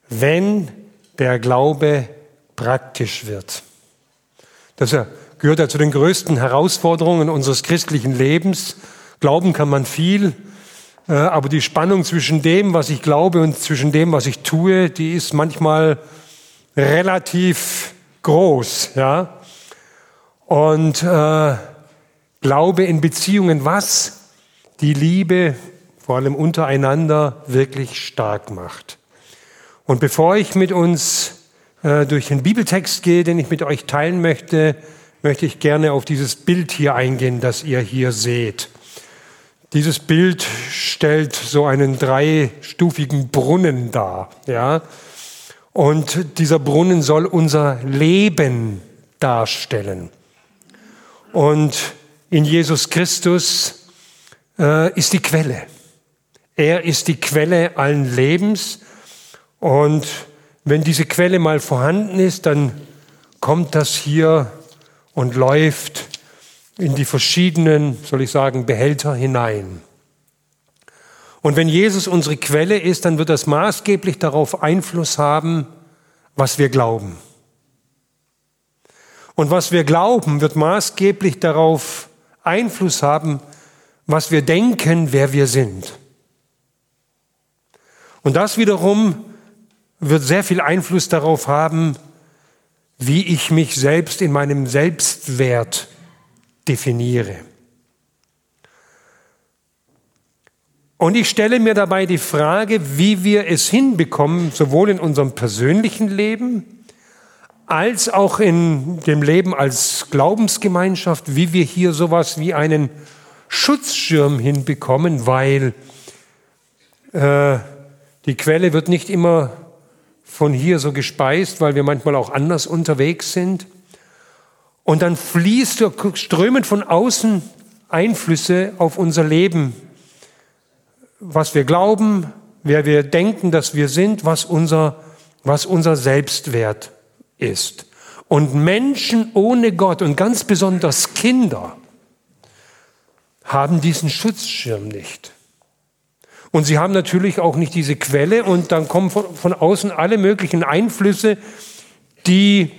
wenn der Glaube praktisch wird. Das gehört ja zu den größten Herausforderungen unseres christlichen Lebens. Glauben kann man viel, aber die Spannung zwischen dem, was ich glaube und zwischen dem, was ich tue, die ist manchmal relativ groß. Ja? Und Glaube in Beziehungen, was die Liebe, vor allem untereinander, wirklich stark macht. Und bevor ich mit uns durch den Bibeltext gehe, den ich mit euch teilen möchte, möchte ich gerne auf dieses Bild hier eingehen, das ihr hier seht. Dieses Bild stellt so einen dreistufigen Brunnen dar. Ja? Und dieser Brunnen soll unser Leben darstellen. Und in Jesus Christus ist die Quelle. Er ist die Quelle allen Lebens. Und wenn diese Quelle mal vorhanden ist, dann kommt das hier und läuft in die verschiedenen, soll ich sagen, Behälter hinein. Und wenn Jesus unsere Quelle ist, dann wird das maßgeblich darauf Einfluss haben, was wir glauben. Und was wir glauben, wird maßgeblich darauf Einfluss haben, was wir denken, wer wir sind. Und das wiederum wird sehr viel Einfluss darauf haben, wie ich mich selbst in meinem Selbstwert definiere. Und ich stelle mir dabei die Frage, wie wir es hinbekommen, sowohl in unserem persönlichen Leben als auch in dem Leben als Glaubensgemeinschaft, wie wir hier sowas wie einen Schutzschirm hinbekommen, weil die Quelle wird nicht immer von hier so gespeist, weil wir manchmal auch anders unterwegs sind. Und dann strömen von außen Einflüsse auf unser Leben, was wir glauben, wer wir denken, dass wir sind, was unser Selbstwert ist. Und Menschen ohne Gott und ganz besonders Kinder haben diesen Schutzschirm nicht. Und sie haben natürlich auch nicht diese Quelle und dann kommen von außen alle möglichen Einflüsse, die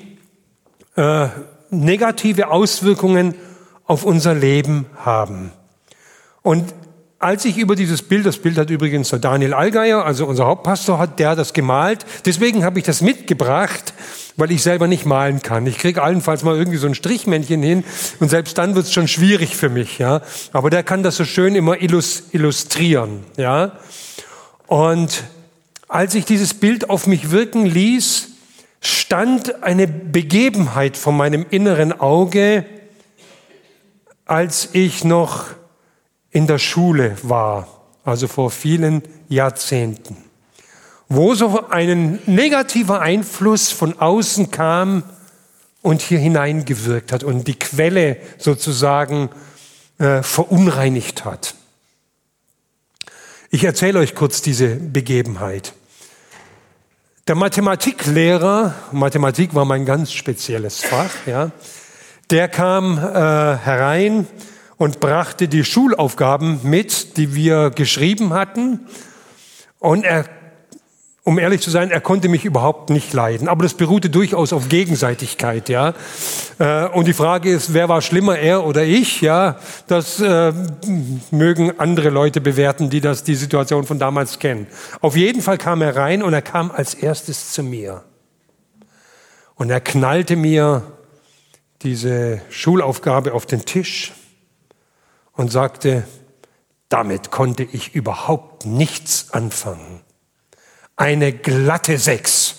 negative Auswirkungen auf unser Leben haben. Und als ich über das Bild hat übrigens der Daniel Allgeier, also unser Hauptpastor, der hat das gemalt. Deswegen habe ich das mitgebracht, weil ich selber nicht malen kann. Ich kriege allenfalls mal irgendwie so ein Strichmännchen hin und selbst dann wird es schon schwierig für mich. Ja, aber der kann das so schön immer illustrieren. Ja, und als ich dieses Bild auf mich wirken ließ, stand eine Begebenheit vor meinem inneren Auge, als ich noch in der Schule war, also vor vielen Jahrzehnten, wo so ein negativer Einfluss von außen kam und hier hineingewirkt hat und die Quelle sozusagen verunreinigt hat. Ich erzähle euch kurz diese Begebenheit. Der Mathematiklehrer, Mathematik war mein ganz spezielles Fach, ja, der kam herein und brachte die Schulaufgaben mit, die wir geschrieben hatten. Und um ehrlich zu sein, er konnte mich überhaupt nicht leiden. Aber das beruhte durchaus auf Gegenseitigkeit, ja. Und die Frage ist, wer war schlimmer, er oder ich? Ja, das mögen andere Leute bewerten, die die Situation von damals kennen. Auf jeden Fall kam er rein und er kam als erstes zu mir. Und er knallte mir diese Schulaufgabe auf den Tisch und sagte, damit konnte ich überhaupt nichts anfangen. Eine glatte 6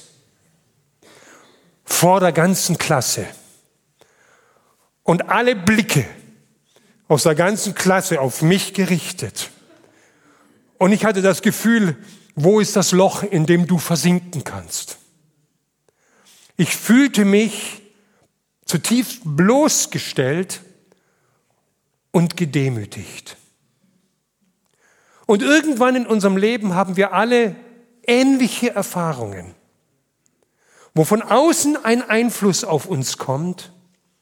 vor der ganzen Klasse. Und alle Blicke aus der ganzen Klasse auf mich gerichtet. Und ich hatte das Gefühl, wo ist das Loch, in dem du versinken kannst? Ich fühlte mich zutiefst bloßgestellt und gedemütigt. Und irgendwann in unserem Leben haben wir alle ähnliche Erfahrungen, wo von außen ein Einfluss auf uns kommt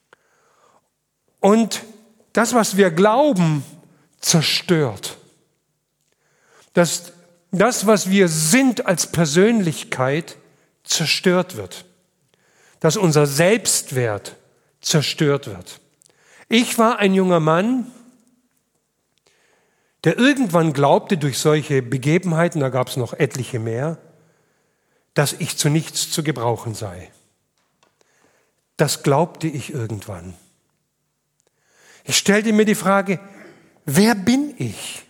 und das, was wir glauben, zerstört. Das das, was wir sind als Persönlichkeit, zerstört wird. Dass unser Selbstwert zerstört wird. Ich war ein junger Mann, der irgendwann glaubte, durch solche Begebenheiten, da gab es noch etliche mehr, dass ich zu nichts zu gebrauchen sei. Das glaubte ich irgendwann. Ich stellte mir die Frage, wer bin ich?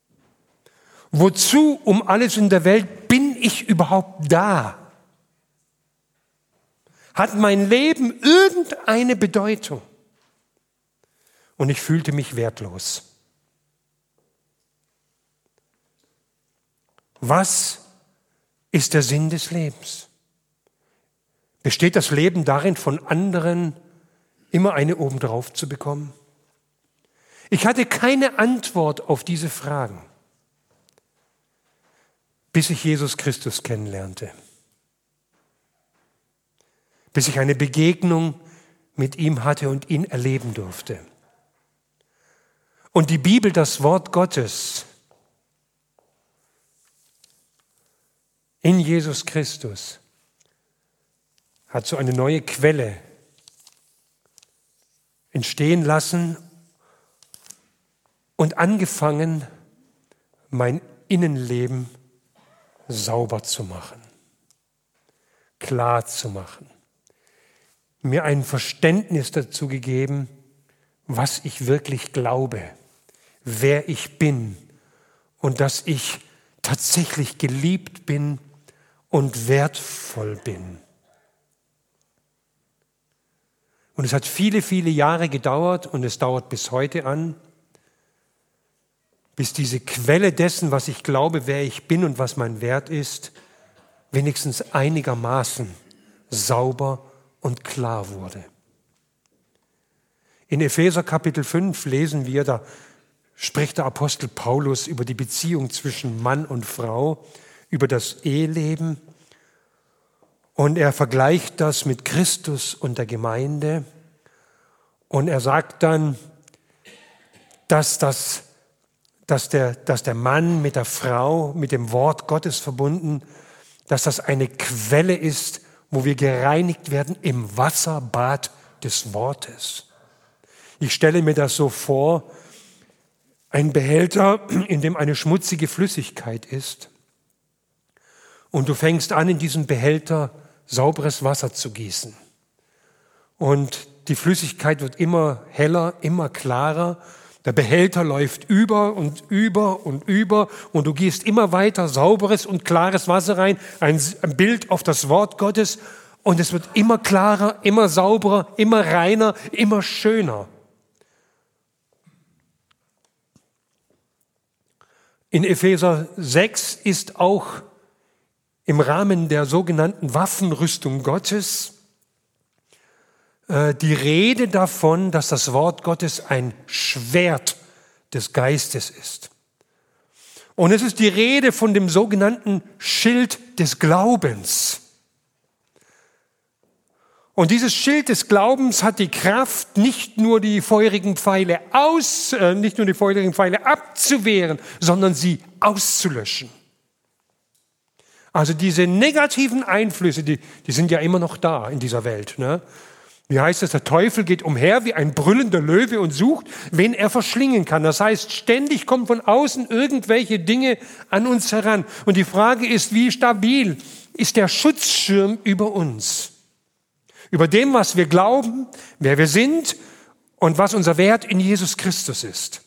Wozu um alles in der Welt bin ich überhaupt da? Hat mein Leben irgendeine Bedeutung? Und ich fühlte mich wertlos. Was ist der Sinn des Lebens? Besteht das Leben darin, von anderen immer eine obendrauf zu bekommen? Ich hatte keine Antwort auf diese Fragen, bis ich Jesus Christus kennenlernte. Bis ich eine Begegnung mit ihm hatte und ihn erleben durfte. Und die Bibel, das Wort Gottes, in Jesus Christus, hat so eine neue Quelle entstehen lassen und angefangen, mein Innenleben sauber zu machen, klar zu machen, mir ein Verständnis dazu gegeben, was ich wirklich glaube, wer ich bin und dass ich tatsächlich geliebt bin und wertvoll bin. Und es hat viele, viele Jahre gedauert und es dauert bis heute an, bis diese Quelle dessen, was ich glaube, wer ich bin und was mein Wert ist, wenigstens einigermaßen sauber und klar wurde. In Epheser Kapitel 5 lesen wir, da spricht der Apostel Paulus über die Beziehung zwischen Mann und Frau, über das Eheleben. Und er vergleicht das mit Christus und der Gemeinde. Und er sagt dann, dass der Mann mit der Frau, mit dem Wort Gottes verbunden, dass das eine Quelle ist, wo wir gereinigt werden im Wasserbad des Wortes. Ich stelle mir das so vor, ein Behälter, in dem eine schmutzige Flüssigkeit ist. Und du fängst an, in diesem Behälter sauberes Wasser zu gießen. Und die Flüssigkeit wird immer heller, immer klarer. Der Behälter läuft über und über und über und du gießt immer weiter sauberes und klares Wasser rein, ein Bild auf das Wort Gottes und es wird immer klarer, immer sauberer, immer reiner, immer schöner. In Epheser 6 ist auch im Rahmen der sogenannten Waffenrüstung Gottes die Rede davon, dass das Wort Gottes ein Schwert des Geistes ist. Und es ist die Rede von dem sogenannten Schild des Glaubens. Und dieses Schild des Glaubens hat die Kraft, nicht nur die feurigen Pfeile abzuwehren, sondern sie auszulöschen. Also diese negativen Einflüsse, die sind ja immer noch da in dieser Welt, ne? Wie heißt es, der Teufel geht umher wie ein brüllender Löwe und sucht, wen er verschlingen kann. Das heißt, ständig kommen von außen irgendwelche Dinge an uns heran. Und die Frage ist, wie stabil ist der Schutzschirm über uns? Über dem, was wir glauben, wer wir sind und was unser Wert in Jesus Christus ist.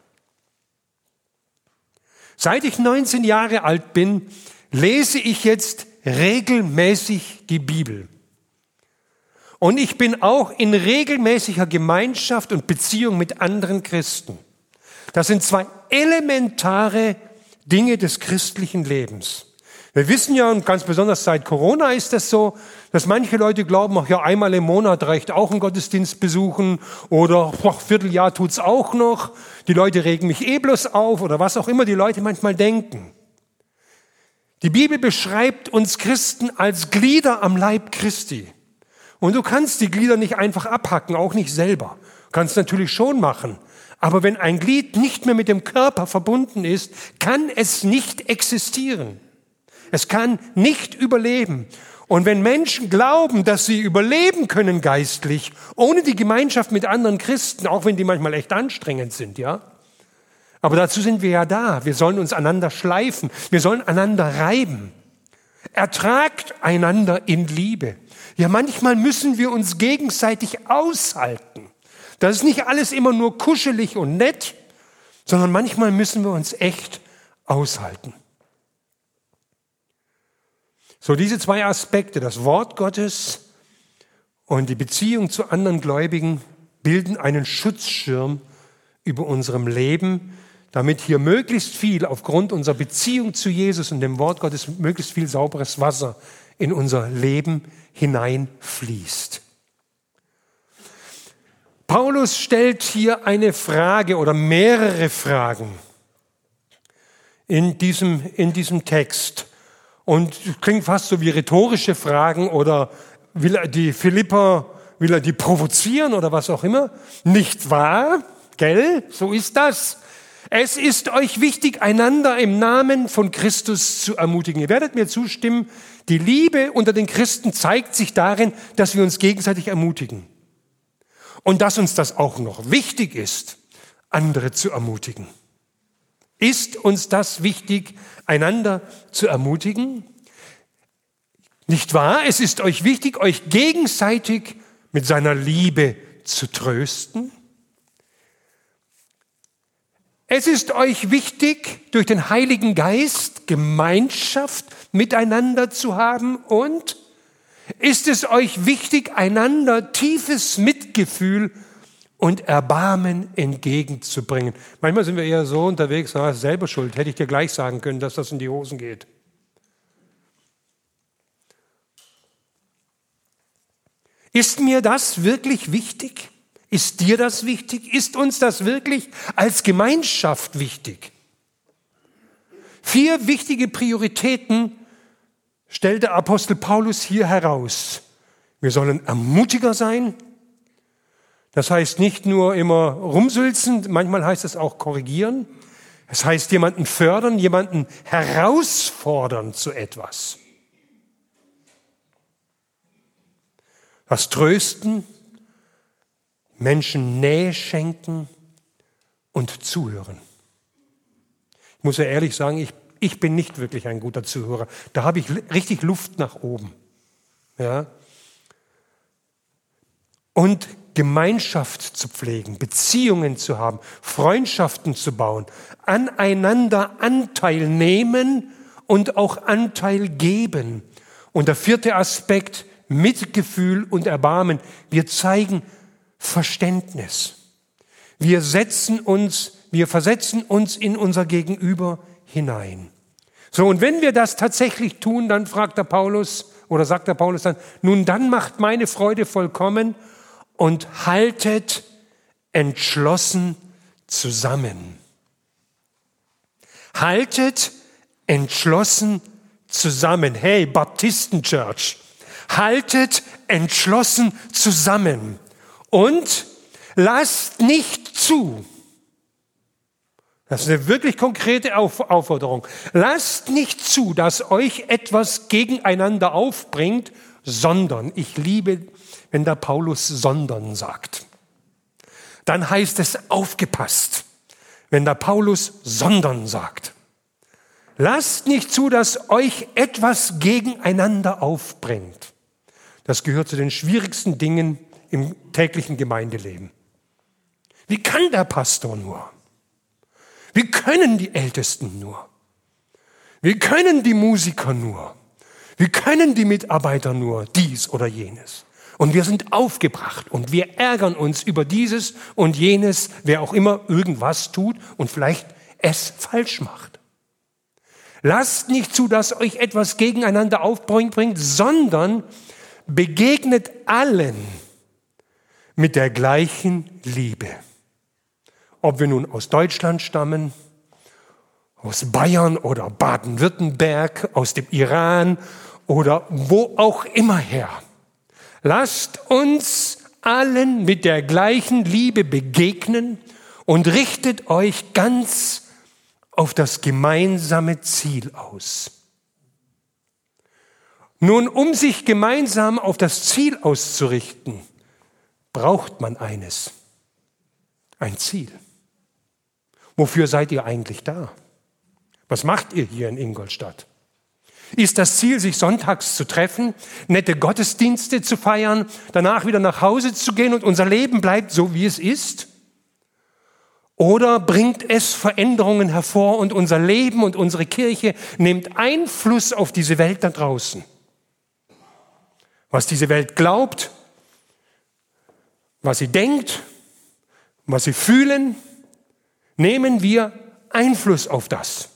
Seit ich 19 Jahre alt bin, lese ich jetzt regelmäßig die Bibel. Und ich bin auch in regelmäßiger Gemeinschaft und Beziehung mit anderen Christen. Das sind zwei elementare Dinge des christlichen Lebens. Wir wissen ja, und ganz besonders seit Corona ist das so, dass manche Leute glauben, ach ja, einmal im Monat reicht auch ein Gottesdienst besuchen oder Vierteljahr tut's auch noch. Die Leute regen mich bloß auf oder was auch immer die Leute manchmal denken. Die Bibel beschreibt uns Christen als Glieder am Leib Christi. Und du kannst die Glieder nicht einfach abhacken, auch nicht selber. Du kannst natürlich schon machen. Aber wenn ein Glied nicht mehr mit dem Körper verbunden ist, kann es nicht existieren. Es kann nicht überleben. Und wenn Menschen glauben, dass sie überleben können geistlich, ohne die Gemeinschaft mit anderen Christen, auch wenn die manchmal echt anstrengend sind, ja? Aber dazu sind wir ja da. Wir sollen uns einander schleifen. Wir sollen einander reiben. Ertragt einander in Liebe. Ja, manchmal müssen wir uns gegenseitig aushalten. Das ist nicht alles immer nur kuschelig und nett, sondern manchmal müssen wir uns echt aushalten. So, diese zwei Aspekte, das Wort Gottes und die Beziehung zu anderen Gläubigen, bilden einen Schutzschirm über unserem Leben, damit hier möglichst viel aufgrund unserer Beziehung zu Jesus und dem Wort Gottes möglichst viel sauberes Wasser in unser Leben hineinfließt. Paulus stellt hier eine Frage oder mehrere Fragen in diesem Text. Und klingt fast so wie rhetorische Fragen oder will er die Philipper provozieren oder was auch immer? Nicht wahr? Gell? So ist das. Es ist euch wichtig, einander im Namen von Christus zu ermutigen. Ihr werdet mir zustimmen, die Liebe unter den Christen zeigt sich darin, dass wir uns gegenseitig ermutigen. Und dass uns das auch noch wichtig ist, andere zu ermutigen. Ist uns das wichtig, einander zu ermutigen? Nicht wahr? Es ist euch wichtig, euch gegenseitig mit seiner Liebe zu trösten. Es ist euch wichtig, durch den Heiligen Geist Gemeinschaft miteinander zu haben und ist es euch wichtig, einander tiefes Mitgefühl und Erbarmen entgegenzubringen. Manchmal sind wir eher so unterwegs, selber schuld, hätte ich dir gleich sagen können, dass das in die Hosen geht. Ist mir das wirklich wichtig? Ist dir das wichtig? Ist uns das wirklich als Gemeinschaft wichtig? 4 wichtige Prioritäten stellt der Apostel Paulus hier heraus. Wir sollen Ermutiger sein. Das heißt nicht nur immer rumsülzen, manchmal heißt es auch korrigieren. Es heißt jemanden fördern, jemanden herausfordern zu etwas. Das Trösten, Menschen Nähe schenken und zuhören. Ich muss ja ehrlich sagen, ich bin nicht wirklich ein guter Zuhörer. Da habe ich richtig Luft nach oben. Ja? Und Gemeinschaft zu pflegen, Beziehungen zu haben, Freundschaften zu bauen, aneinander Anteil nehmen und auch Anteil geben. Und der 4. Aspekt, Mitgefühl und Erbarmen. Wir zeigen Verständnis. Wir versetzen uns in unser Gegenüber hinein. So, und wenn wir das tatsächlich tun, dann sagt der Paulus dann, nun dann macht meine Freude vollkommen und haltet entschlossen zusammen. Haltet entschlossen zusammen. Hey, Baptisten-Church, haltet entschlossen zusammen und lasst nicht zu. Das ist eine wirklich konkrete Aufforderung. Lasst nicht zu, dass euch etwas gegeneinander aufbringt, sondern, ich liebe, wenn der Paulus sondern sagt. Dann heißt es aufgepasst, wenn der Paulus sondern sagt. Lasst nicht zu, dass euch etwas gegeneinander aufbringt. Das gehört zu den schwierigsten Dingen im täglichen Gemeindeleben. Wie kann der Pastor nur? Wie können die Ältesten nur? Wie können die Musiker nur? Wie können die Mitarbeiter nur dies oder jenes? Und wir sind aufgebracht und wir ärgern uns über dieses und jenes, wer auch immer irgendwas tut und vielleicht es falsch macht. Lasst nicht zu, dass euch etwas gegeneinander aufbringt, sondern begegnet allen mit der gleichen Liebe. Ob wir nun aus Deutschland stammen, aus Bayern oder Baden-Württemberg, aus dem Iran oder wo auch immer her. Lasst uns allen mit der gleichen Liebe begegnen und richtet euch ganz auf das gemeinsame Ziel aus. Nun, um sich gemeinsam auf das Ziel auszurichten, braucht man eines, ein Ziel. Wofür seid ihr eigentlich da? Was macht ihr hier in Ingolstadt? Ist das Ziel, sich sonntags zu treffen, nette Gottesdienste zu feiern, danach wieder nach Hause zu gehen und unser Leben bleibt so, wie es ist? Oder bringt es Veränderungen hervor und unser Leben und unsere Kirche nimmt Einfluss auf diese Welt da draußen? Was diese Welt glaubt, was sie denkt, was sie fühlen, nehmen wir Einfluss auf das.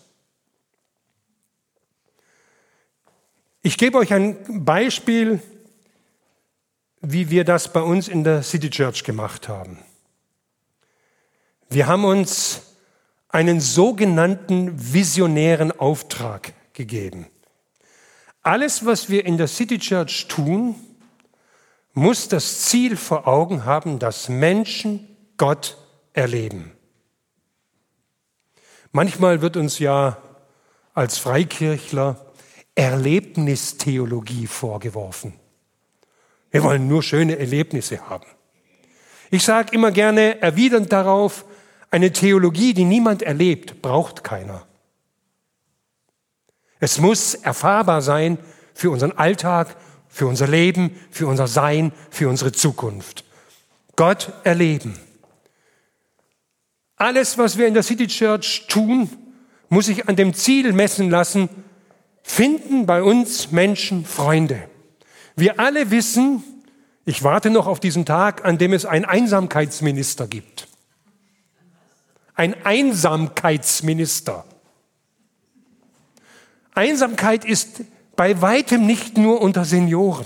Ich gebe euch ein Beispiel, wie wir das bei uns in der City Church gemacht haben. Wir haben uns einen sogenannten visionären Auftrag gegeben. Alles, was wir in der City Church tun, muss das Ziel vor Augen haben, dass Menschen Gott erleben. Manchmal wird uns ja als Freikirchler Erlebnistheologie vorgeworfen. Wir wollen nur schöne Erlebnisse haben. Ich sage immer gerne erwidernd darauf, eine Theologie, die niemand erlebt, braucht keiner. Es muss erfahrbar sein für unseren Alltag, für unser Leben, für unser Sein, für unsere Zukunft. Gott erleben. Alles, was wir in der City Church tun, muss sich an dem Ziel messen lassen, finden bei uns Menschen Freunde. Wir alle wissen, ich warte noch auf diesen Tag, an dem es einen Einsamkeitsminister gibt. Ein Einsamkeitsminister. Einsamkeit ist bei weitem nicht nur unter Senioren,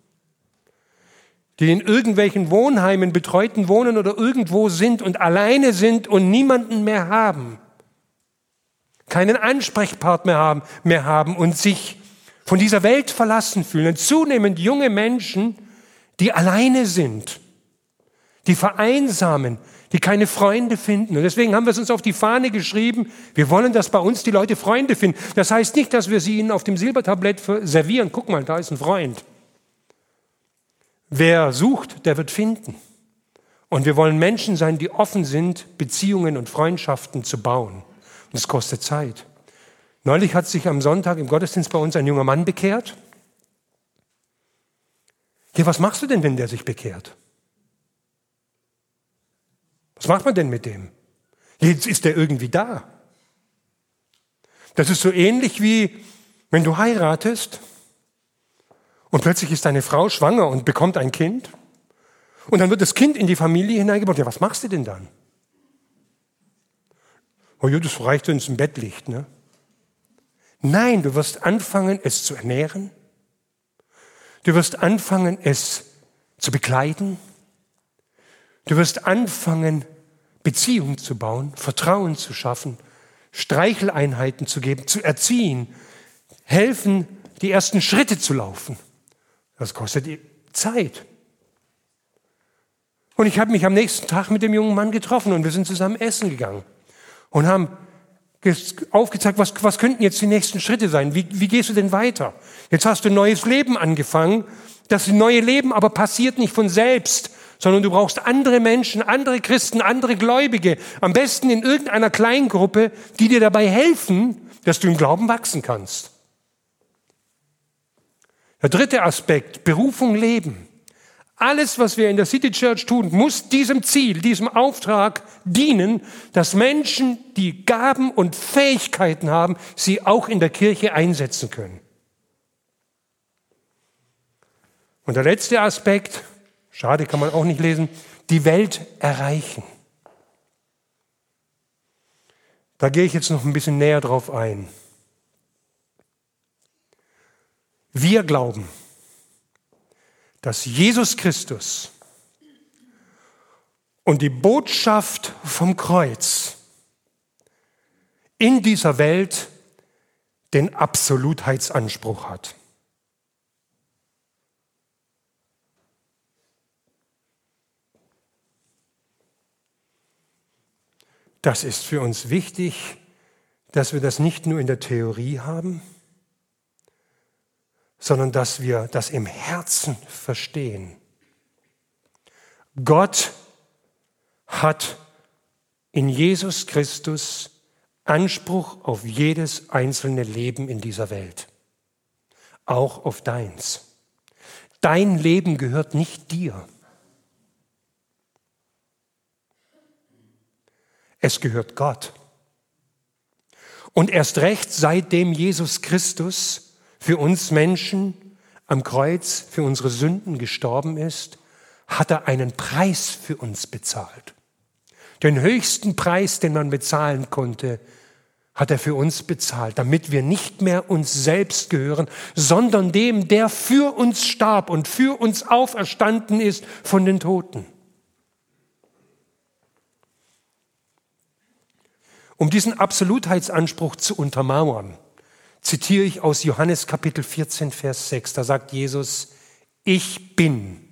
die in irgendwelchen Wohnheimen, betreuten Wohnen oder irgendwo sind und alleine sind und niemanden mehr haben, keinen Ansprechpartner mehr haben und sich von dieser Welt verlassen fühlen. Zunehmend junge Menschen, die alleine sind, die vereinsamen, die keine Freunde finden. Und deswegen haben wir es uns auf die Fahne geschrieben, wir wollen, dass bei uns die Leute Freunde finden. Das heißt nicht, dass wir sie ihnen auf dem Silbertablett servieren. Guck mal, da ist ein Freund. Wer sucht, der wird finden. Und wir wollen Menschen sein, die offen sind, Beziehungen und Freundschaften zu bauen. Und es kostet Zeit. Neulich hat sich am Sonntag im Gottesdienst bei uns ein junger Mann bekehrt. Ja, was machst du denn, wenn der sich bekehrt? Was macht man denn mit dem? Jetzt ist der irgendwie da. Das ist so ähnlich wie, wenn du heiratest und plötzlich ist deine Frau schwanger und bekommt ein Kind und dann wird das Kind in die Familie hineingeboren. Ja, was machst du denn dann? Oh ja, das reicht, wenn es im Bett liegt, ne? Nein, du wirst anfangen, es zu ernähren. Du wirst anfangen, es zu bekleiden. Du wirst anfangen, Beziehungen zu bauen, Vertrauen zu schaffen, Streicheleinheiten zu geben, zu erziehen, helfen, die ersten Schritte zu laufen. Das kostet Zeit. Und ich habe mich am nächsten Tag mit dem jungen Mann getroffen und wir sind zusammen essen gegangen und haben aufgezeigt, was könnten jetzt die nächsten Schritte sein? Wie gehst du denn weiter? Jetzt hast du ein neues Leben angefangen. Das neue Leben aber passiert nicht von selbst, sondern du brauchst andere Menschen, andere Christen, andere Gläubige, am besten in irgendeiner Kleingruppe, die dir dabei helfen, dass du im Glauben wachsen kannst. Der dritte Aspekt, Berufung leben. Alles, was wir in der City Church tun, muss diesem Ziel, diesem Auftrag dienen, dass Menschen, die Gaben und Fähigkeiten haben, sie auch in der Kirche einsetzen können. Und der letzte Aspekt, schade, kann man auch nicht lesen, die Welt erreichen. Da gehe ich jetzt noch ein bisschen näher drauf ein. Wir glauben, dass Jesus Christus und die Botschaft vom Kreuz in dieser Welt den Absolutheitsanspruch hat. das ist für uns wichtig, dass wir das nicht nur in der Theorie haben, sondern dass wir das im Herzen verstehen. Gott hat in Jesus Christus Anspruch auf jedes einzelne Leben in dieser Welt, auch auf deins. Dein Leben gehört nicht dir. Es gehört Gott. Und erst recht, seitdem Jesus Christus für uns Menschen am Kreuz für unsere Sünden gestorben ist, hat er einen Preis für uns bezahlt. Den höchsten Preis, den man bezahlen konnte, hat er für uns bezahlt, damit wir nicht mehr uns selbst gehören, sondern dem, der für uns starb und für uns auferstanden ist von den Toten. Um diesen Absolutheitsanspruch zu untermauern, zitiere ich aus Johannes Kapitel 14, Vers 6. Da sagt Jesus, ich bin.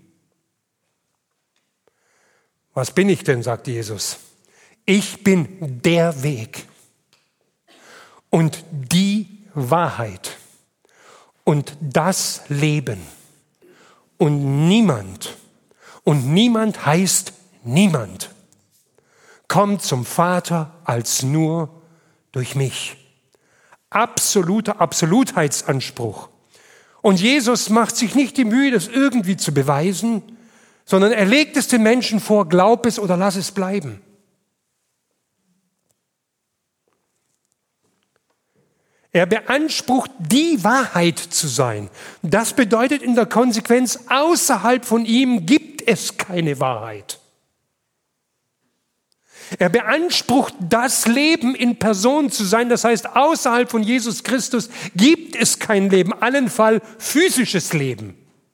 Was bin ich denn, sagt Jesus. Ich bin der Weg und die Wahrheit und das Leben. Und niemand heißt niemand, kommt zum Vater als nur durch mich. Absoluter Absolutheitsanspruch. Und Jesus macht sich nicht die Mühe, das irgendwie zu beweisen, sondern er legt es den Menschen vor, glaub es oder lass es bleiben. Er beansprucht, die Wahrheit zu sein. Das bedeutet in der Konsequenz, außerhalb von ihm gibt es keine Wahrheit. Er beansprucht, das Leben in Person zu sein. Das heißt, außerhalb von Jesus Christus gibt es kein Leben, allenfalls physisches Leben.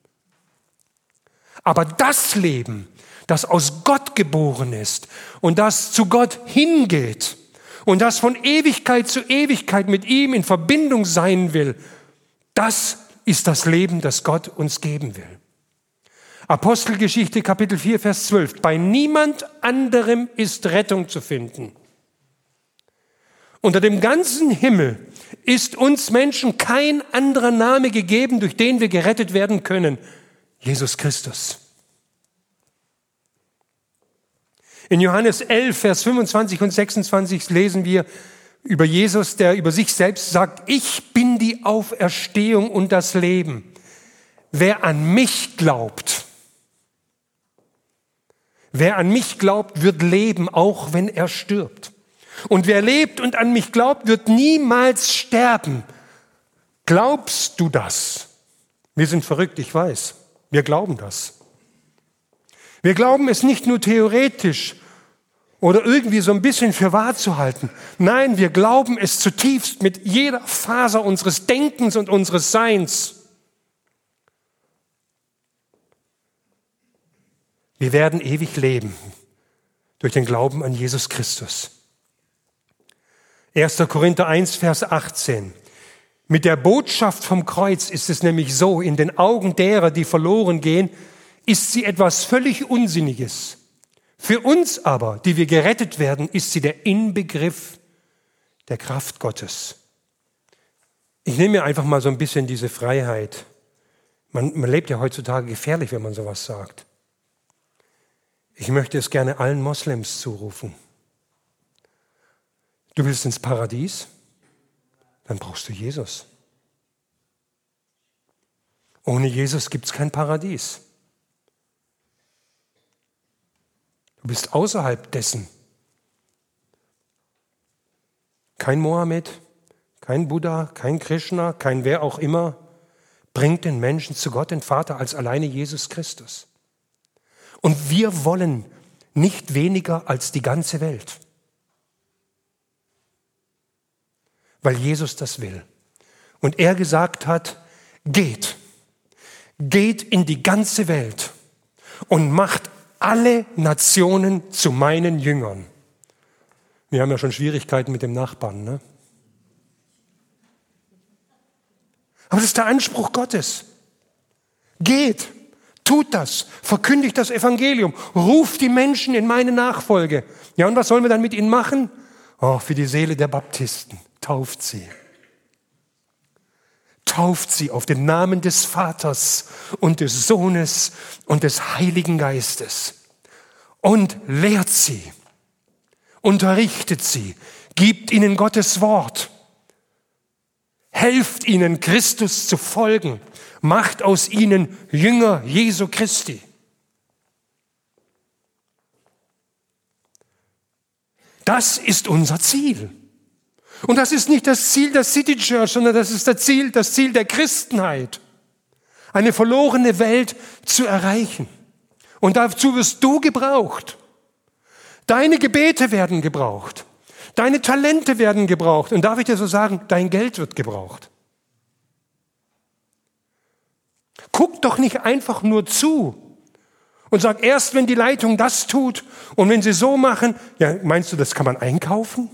Aber das Leben, das aus Gott geboren ist und das zu Gott hingeht und das von Ewigkeit zu Ewigkeit mit ihm in Verbindung sein will, das ist das Leben, das Gott uns geben will. Apostelgeschichte Kapitel 4, Vers 12. Bei niemand anderem ist Rettung zu finden. Unter dem ganzen Himmel ist uns Menschen kein anderer Name gegeben, durch den wir gerettet werden können. Jesus Christus. In Johannes 11, Vers 25 und 26 lesen wir über Jesus, der über sich selbst sagt, ich bin die Auferstehung und das Leben. Wer an mich glaubt, wird leben, auch wenn er stirbt. Und wer lebt und an mich glaubt, wird niemals sterben. Glaubst du das? Wir sind verrückt, ich weiß. Wir glauben das. Wir glauben es nicht nur theoretisch oder irgendwie so ein bisschen für wahr zu halten. Nein, wir glauben es zutiefst mit jeder Faser unseres Denkens und unseres Seins. Wir werden ewig leben durch den Glauben an Jesus Christus. 1. Korinther 1, Vers 18. Mit der Botschaft vom Kreuz ist es nämlich so, in den Augen derer, die verloren gehen, ist sie etwas völlig Unsinniges. Für uns aber, die wir gerettet werden, ist sie der Inbegriff der Kraft Gottes. Ich nehme mir einfach mal so ein bisschen diese Freiheit. Man lebt ja heutzutage gefährlich, wenn man sowas sagt. Ich möchte es gerne allen Moslems zurufen. Du willst ins Paradies? Dann brauchst du Jesus. Ohne Jesus gibt es kein Paradies. Du bist außerhalb dessen. Kein Mohammed, kein Buddha, kein Krishna, kein wer auch immer bringt den Menschen zu Gott, den Vater, als alleine Jesus Christus. Und wir wollen nicht weniger als die ganze Welt, weil Jesus das will. Und er gesagt hat, geht in die ganze Welt und macht alle Nationen zu meinen Jüngern. Wir haben ja schon Schwierigkeiten mit dem Nachbarn, ne? Aber das ist der Anspruch Gottes. Geht, Tut das, verkündigt das Evangelium, ruft die Menschen in meine Nachfolge. Ja, und was sollen wir dann mit ihnen machen? Oh, für die Seele der Baptisten, tauft sie. Tauft sie auf den Namen des Vaters und des Sohnes und des Heiligen Geistes und lehrt sie, unterrichtet sie, gibt ihnen Gottes Wort, helft ihnen, Christus zu folgen, macht aus ihnen Jünger Jesu Christi. Das ist unser Ziel. Und das ist nicht das Ziel der City Church, sondern das ist das Ziel der Christenheit. Eine verlorene Welt zu erreichen. Und dazu wirst du gebraucht. Deine Gebete werden gebraucht. Deine Talente werden gebraucht. Und darf ich dir so sagen, dein Geld wird gebraucht. Guck doch nicht einfach nur zu und sag erst, wenn die Leitung das tut und wenn sie so machen, ja, meinst du, das kann man einkaufen?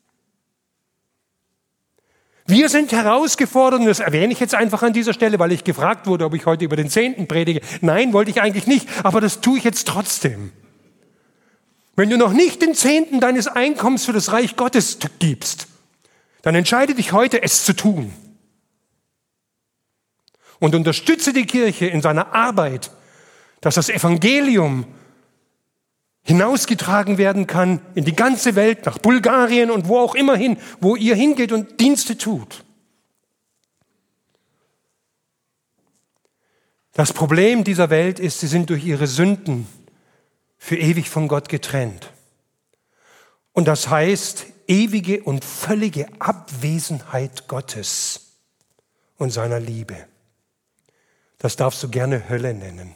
Wir sind herausgefordert, und das erwähne ich jetzt einfach an dieser Stelle, weil ich gefragt wurde, ob ich heute über den 10. predige. Nein, wollte ich eigentlich nicht, aber das tue ich jetzt trotzdem. Wenn du noch nicht den 10. deines Einkommens für das Reich Gottes gibst, dann entscheide dich heute, es zu tun. Und unterstütze die Kirche in seiner Arbeit, dass das Evangelium hinausgetragen werden kann in die ganze Welt, nach Bulgarien und wo auch immer hin, wo ihr hingeht und Dienste tut. Das Problem dieser Welt ist, sie sind durch ihre Sünden für ewig von Gott getrennt. Und das heißt ewige und völlige Abwesenheit Gottes und seiner Liebe. Das darfst du gerne Hölle nennen.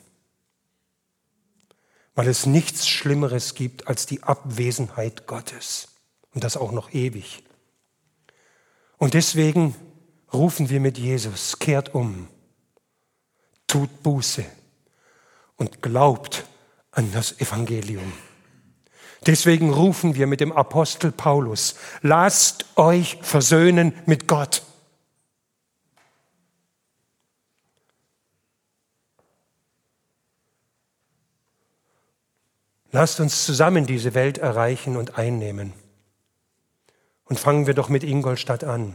Weil es nichts Schlimmeres gibt als die Abwesenheit Gottes. Und das auch noch ewig. Und deswegen rufen wir mit Jesus, kehrt um, tut Buße und glaubt an das Evangelium. Deswegen rufen wir mit dem Apostel Paulus, lasst euch versöhnen mit Gott. Lasst uns zusammen diese Welt erreichen und einnehmen. Und fangen wir doch mit Ingolstadt an.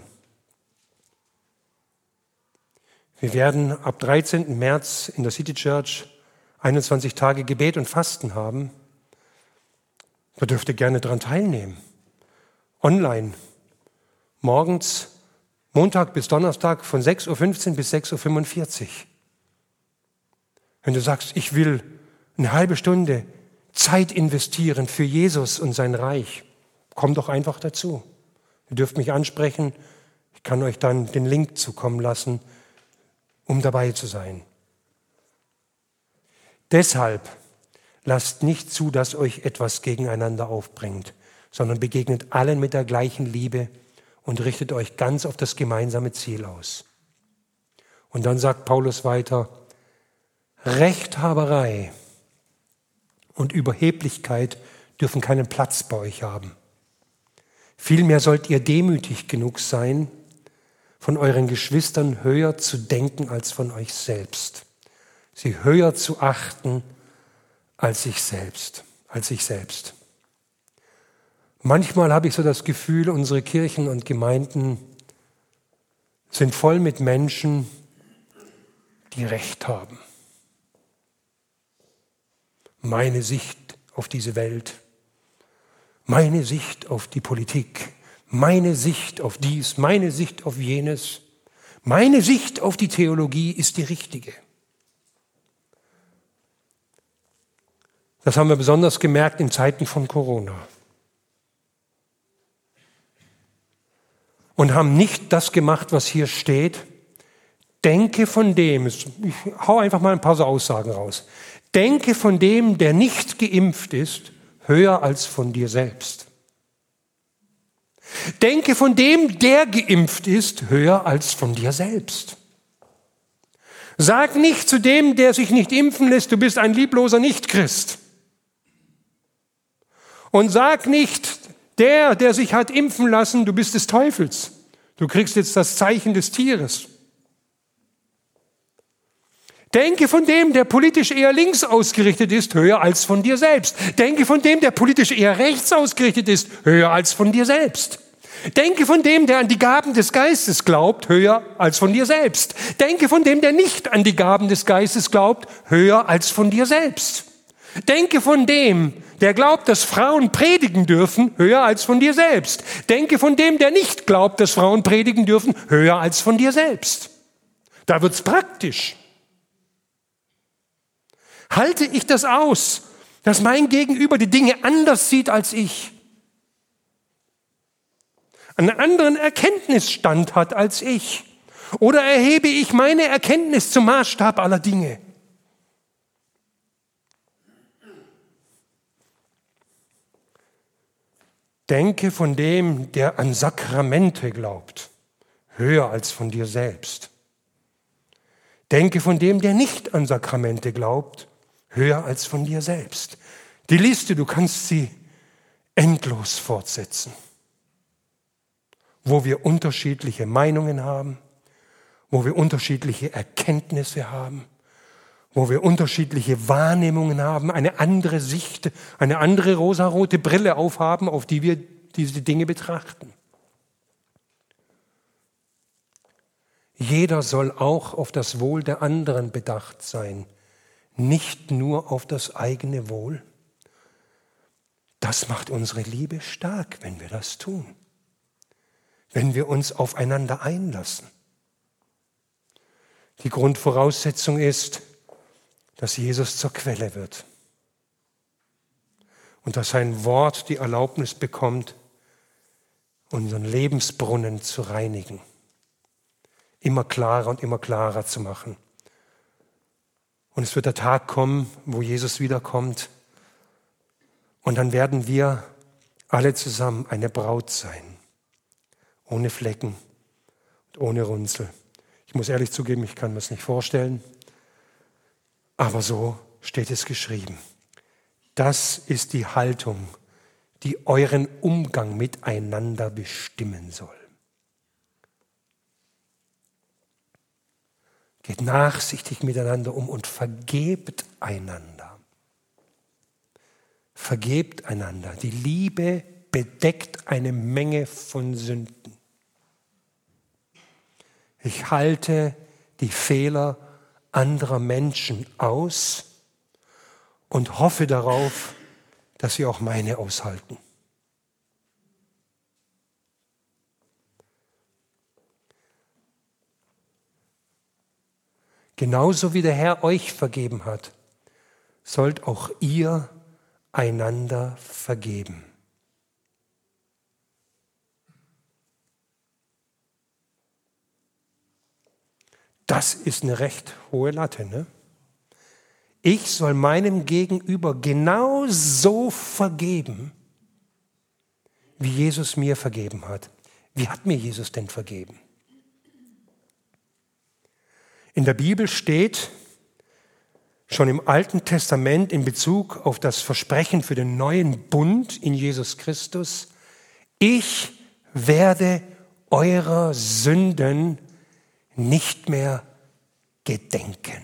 Wir werden ab 13. März in der City Church 21 Tage Gebet und Fasten haben. Da dürft ihr gerne daran teilnehmen. Online. Morgens, Montag bis Donnerstag von 6.15 Uhr bis 6.45 Uhr. Wenn du sagst, ich will eine halbe Stunde Zeit investieren für Jesus und sein Reich, komm doch einfach dazu. Ihr dürft mich ansprechen. Ich kann euch dann den Link zukommen lassen, um dabei zu sein. Deshalb lasst nicht zu, dass euch etwas gegeneinander aufbringt, sondern begegnet allen mit der gleichen Liebe und richtet euch ganz auf das gemeinsame Ziel aus. Und dann sagt Paulus weiter, Rechthaberei und Überheblichkeit dürfen keinen Platz bei euch haben. Vielmehr sollt ihr demütig genug sein, von euren Geschwistern höher zu denken als von euch selbst. Sie höher zu achten als sich selbst. Manchmal habe ich so das Gefühl, unsere Kirchen und Gemeinden sind voll mit Menschen, die Recht haben. Meine Sicht auf diese Welt, meine Sicht auf die Politik, meine Sicht auf dies, meine Sicht auf jenes, meine Sicht auf die Theologie ist die richtige. Das haben wir besonders gemerkt in Zeiten von Corona. Und haben nicht das gemacht, was hier steht. Denke von dem, ich hau einfach mal ein paar so Aussagen raus. Denke von dem, der nicht geimpft ist, höher als von dir selbst. Denke von dem, der geimpft ist, höher als von dir selbst. Sag nicht zu dem, der sich nicht impfen lässt, du bist ein liebloser Nichtchrist. Und sag nicht, der sich hat impfen lassen, du bist des Teufels. Du kriegst jetzt das Zeichen des Tieres. Denke von dem, der politisch eher links ausgerichtet ist, höher als von dir selbst. Denke von dem, der politisch eher rechts ausgerichtet ist, höher als von dir selbst. Denke von dem, der an die Gaben des Geistes glaubt, höher als von dir selbst. Denke von dem, der nicht an die Gaben des Geistes glaubt, höher als von dir selbst. Denke von dem, der glaubt, dass Frauen predigen dürfen, höher als von dir selbst. Denke von dem, der nicht glaubt, dass Frauen predigen dürfen, höher als von dir selbst. Da wird's praktisch. Halte ich das aus, dass mein Gegenüber die Dinge anders sieht als ich? Einen anderen Erkenntnisstand hat als ich? Oder erhebe ich meine Erkenntnis zum Maßstab aller Dinge? Denke von dem, der an Sakramente glaubt, höher als von dir selbst. Denke von dem, der nicht an Sakramente glaubt, höher als von dir selbst. Die Liste, du kannst sie endlos fortsetzen. Wo wir unterschiedliche Meinungen haben, wo wir unterschiedliche Erkenntnisse haben, wo wir unterschiedliche Wahrnehmungen haben, eine andere Sicht, eine andere rosarote Brille aufhaben, auf die wir diese Dinge betrachten. Jeder soll auch auf das Wohl der anderen bedacht sein, nicht nur auf das eigene Wohl. Das macht unsere Liebe stark, wenn wir das tun, wenn wir uns aufeinander einlassen. Die Grundvoraussetzung ist, dass Jesus zur Quelle wird und dass sein Wort die Erlaubnis bekommt, unseren Lebensbrunnen zu reinigen, immer klarer und immer klarer zu machen. Und es wird der Tag kommen, wo Jesus wiederkommt und dann werden wir alle zusammen eine Braut sein, ohne Flecken und ohne Runzel. Ich muss ehrlich zugeben, ich kann mir das nicht vorstellen. Aber so steht es geschrieben. Das ist die Haltung, die euren Umgang miteinander bestimmen soll. Geht nachsichtig miteinander um und vergebt einander. Vergebt einander. Die Liebe bedeckt eine Menge von Sünden. Ich halte die Fehler anderer Menschen aus und hoffe darauf, dass sie auch meine aushalten. Genauso wie der Herr euch vergeben hat, sollt auch ihr einander vergeben. Das ist eine recht hohe Latte, ne? Ich soll meinem Gegenüber genauso vergeben, wie Jesus mir vergeben hat. Wie hat mir Jesus denn vergeben? In der Bibel steht schon im Alten Testament in Bezug auf das Versprechen für den neuen Bund in Jesus Christus: Ich werde eurer Sünden nicht mehr gedenken.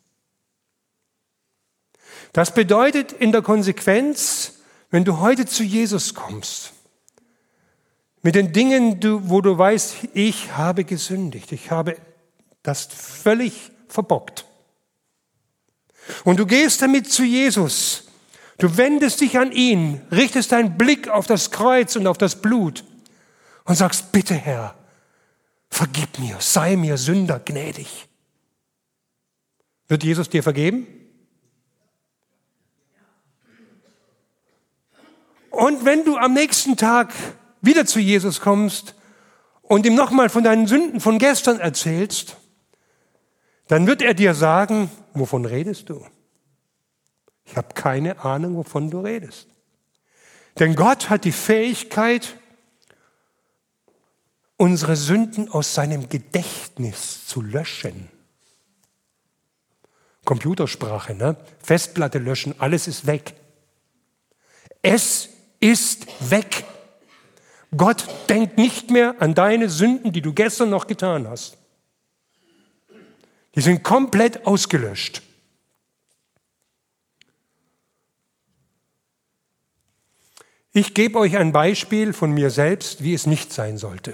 Das bedeutet in der Konsequenz, wenn du heute zu Jesus kommst, mit den Dingen, wo du weißt, ich habe gesündigt, ich habe das völlig verbockt. Und du gehst damit zu Jesus, du wendest dich an ihn, richtest deinen Blick auf das Kreuz und auf das Blut und sagst: Bitte Herr, vergib mir, sei mir Sünder gnädig. Wird Jesus dir vergeben? Und wenn du am nächsten Tag wieder zu Jesus kommst und ihm nochmal von deinen Sünden von gestern erzählst, dann wird er dir sagen: Wovon redest du? Ich habe keine Ahnung, wovon du redest. Denn Gott hat die Fähigkeit, unsere Sünden aus seinem Gedächtnis zu löschen. Computersprache, ne? Festplatte löschen, alles ist weg. Es ist weg. Gott denkt nicht mehr an deine Sünden, die du gestern noch getan hast. Die sind komplett ausgelöscht. Ich gebe euch ein Beispiel von mir selbst, wie es nicht sein sollte.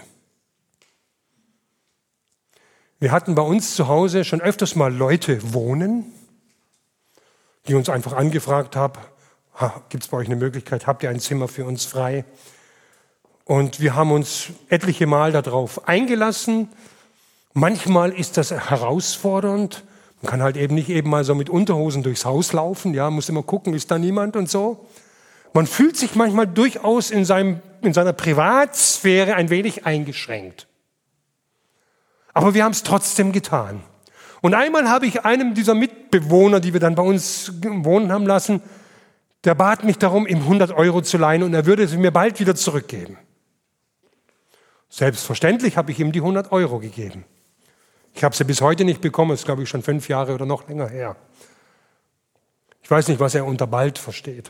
Wir hatten bei uns zu Hause schon öfters mal Leute wohnen, die uns einfach angefragt haben, gibt es bei euch eine Möglichkeit, habt ihr ein Zimmer für uns frei? Und wir haben uns etliche Mal darauf eingelassen. Manchmal ist das herausfordernd. Man kann halt eben nicht eben mal so mit Unterhosen durchs Haus laufen, ja, muss immer gucken, ist da niemand und so. Man fühlt sich manchmal durchaus in seiner Privatsphäre ein wenig eingeschränkt. Aber wir haben es trotzdem getan. Und einmal habe ich einem dieser Mitbewohner, die wir dann bei uns wohnen haben lassen, der bat mich darum, ihm 100 € zu leihen und er würde sie mir bald wieder zurückgeben. Selbstverständlich habe ich ihm die 100 € gegeben. Ich habe sie bis heute nicht bekommen, das ist, glaube ich, schon 5 Jahre oder noch länger her. Ich weiß nicht, was er unter bald versteht.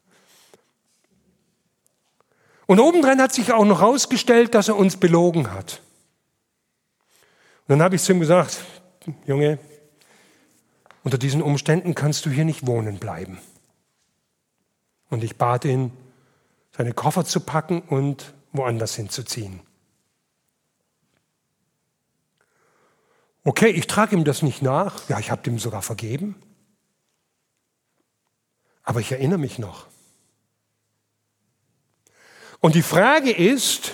Und obendrein hat sich auch noch herausgestellt, dass er uns belogen hat. Und dann habe ich zu ihm gesagt, Junge, unter diesen Umständen kannst du hier nicht wohnen bleiben. Und ich bat ihn, seine Koffer zu packen und woanders hinzuziehen. Okay, ich trage ihm das nicht nach. Ja, ich habe ihm sogar vergeben. Aber ich erinnere mich noch. Und die Frage ist,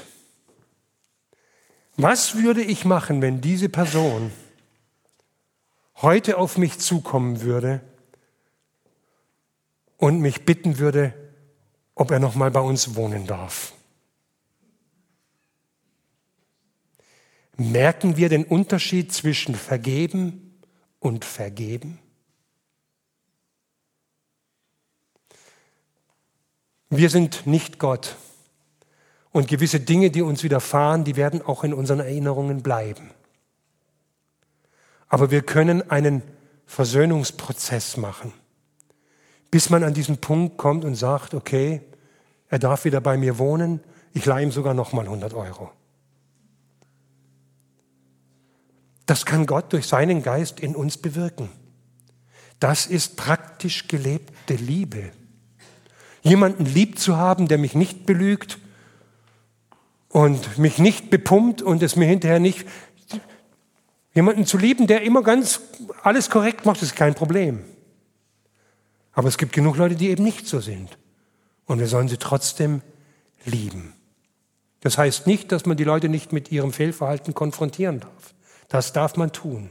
was würde ich machen, wenn diese Person heute auf mich zukommen würde und mich bitten würde, ob er noch mal bei uns wohnen darf? Merken wir den Unterschied zwischen vergeben und vergeben? Wir sind nicht Gott. Und gewisse Dinge, die uns widerfahren, die werden auch in unseren Erinnerungen bleiben. Aber wir können einen Versöhnungsprozess machen, bis man an diesen Punkt kommt und sagt, okay, er darf wieder bei mir wohnen, ich leihe ihm sogar nochmal 100 €. Das kann Gott durch seinen Geist in uns bewirken. Das ist praktisch gelebte Liebe. Jemanden lieb zu haben, der mich nicht belügt, und mich nicht bepumpt und es mir hinterher nicht... Jemanden zu lieben, der immer ganz alles korrekt macht, ist kein Problem. Aber es gibt genug Leute, die eben nicht so sind. Und wir sollen sie trotzdem lieben. Das heißt nicht, dass man die Leute nicht mit ihrem Fehlverhalten konfrontieren darf. Das darf man tun.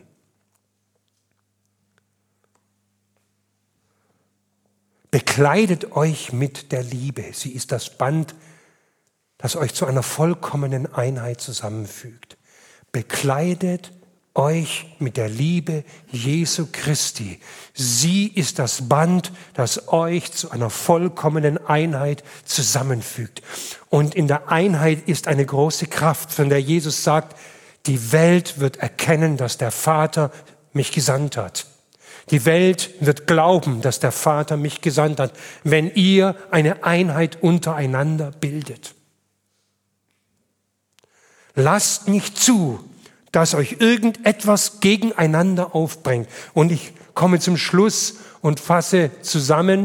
Bekleidet euch mit der Liebe. Sie ist das Band, das euch zu einer vollkommenen Einheit zusammenfügt. Bekleidet euch mit der Liebe Jesu Christi. Sie ist das Band, das euch zu einer vollkommenen Einheit zusammenfügt. Und in der Einheit ist eine große Kraft, von der Jesus sagt, die Welt wird erkennen, dass der Vater mich gesandt hat. Die Welt wird glauben, dass der Vater mich gesandt hat, wenn ihr eine Einheit untereinander bildet. Lasst nicht zu, dass euch irgendetwas gegeneinander aufbringt. Und ich komme zum Schluss und fasse zusammen.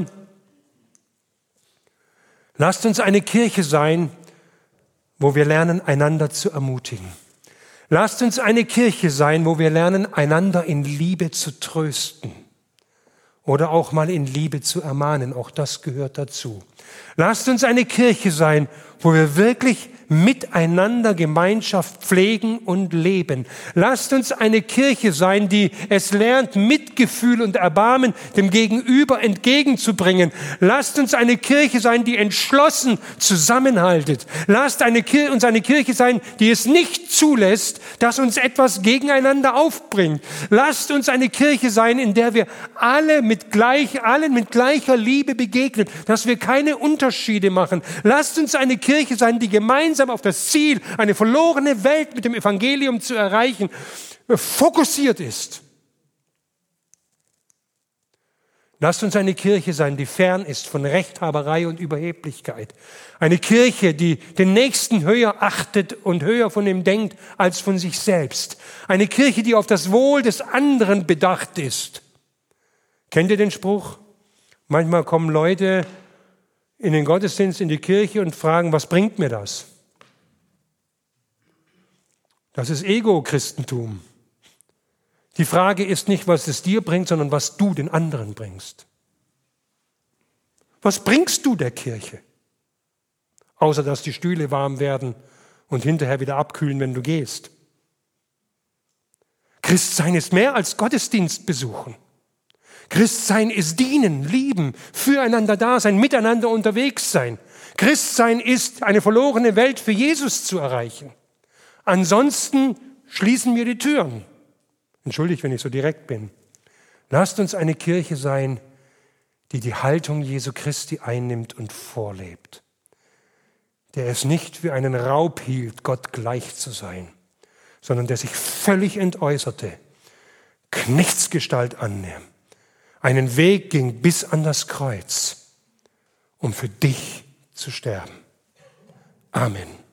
Lasst uns eine Kirche sein, wo wir lernen, einander zu ermutigen. Lasst uns eine Kirche sein, wo wir lernen, einander in Liebe zu trösten. Oder auch mal in Liebe zu ermahnen. Auch das gehört dazu. Lasst uns eine Kirche sein, wo wir wirklich miteinander Gemeinschaft pflegen und leben. Lasst uns eine Kirche sein, die es lernt, Mitgefühl und Erbarmen dem Gegenüber entgegenzubringen. Lasst uns eine Kirche sein, die entschlossen zusammenhaltet. Lasst uns eine Kirche sein, die es nicht zulässt, dass uns etwas gegeneinander aufbringt. Lasst uns eine Kirche sein, in der wir allen mit gleicher Liebe begegnen, dass wir keine Unterschiede machen. Lasst uns eine Kirche sein, die gemeinsam auf das Ziel, eine verlorene Welt mit dem Evangelium zu erreichen, fokussiert ist. Lasst uns eine Kirche sein, die fern ist von Rechthaberei und Überheblichkeit. Eine Kirche, die den Nächsten höher achtet und höher von ihm denkt als von sich selbst. Eine Kirche, die auf das Wohl des anderen bedacht ist. Kennt ihr den Spruch? Manchmal kommen Leute in den Gottesdienst, in die Kirche und fragen, was bringt mir das? Das ist Ego-Christentum. Die Frage ist nicht, was es dir bringt, sondern was du den anderen bringst. Was bringst du der Kirche? Außer, dass die Stühle warm werden und hinterher wieder abkühlen, wenn du gehst. Christsein ist mehr als Gottesdienst besuchen. Christsein ist dienen, lieben, füreinander da sein, miteinander unterwegs sein. Christsein ist, eine verlorene Welt für Jesus zu erreichen. Ansonsten schließen wir die Türen. Entschuldigt, wenn ich so direkt bin. Lasst uns eine Kirche sein, die die Haltung Jesu Christi einnimmt und vorlebt. Der es nicht für einen Raub hielt, Gott gleich zu sein, sondern der sich völlig entäußerte, Knechtsgestalt annahm, einen Weg ging bis an das Kreuz, um für dich zu sterben. Amen.